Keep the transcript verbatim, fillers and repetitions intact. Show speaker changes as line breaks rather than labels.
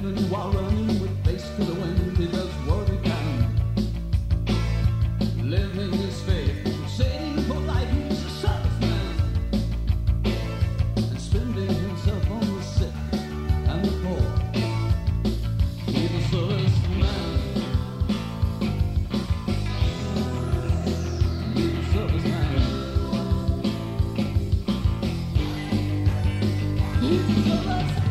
living while running with face to the wind. He does what he can. Living his faith, saving for life, he's a serviceman. And spending himself on the sick and the poor. He's a serviceman. He's a serviceman. He's a serviceman.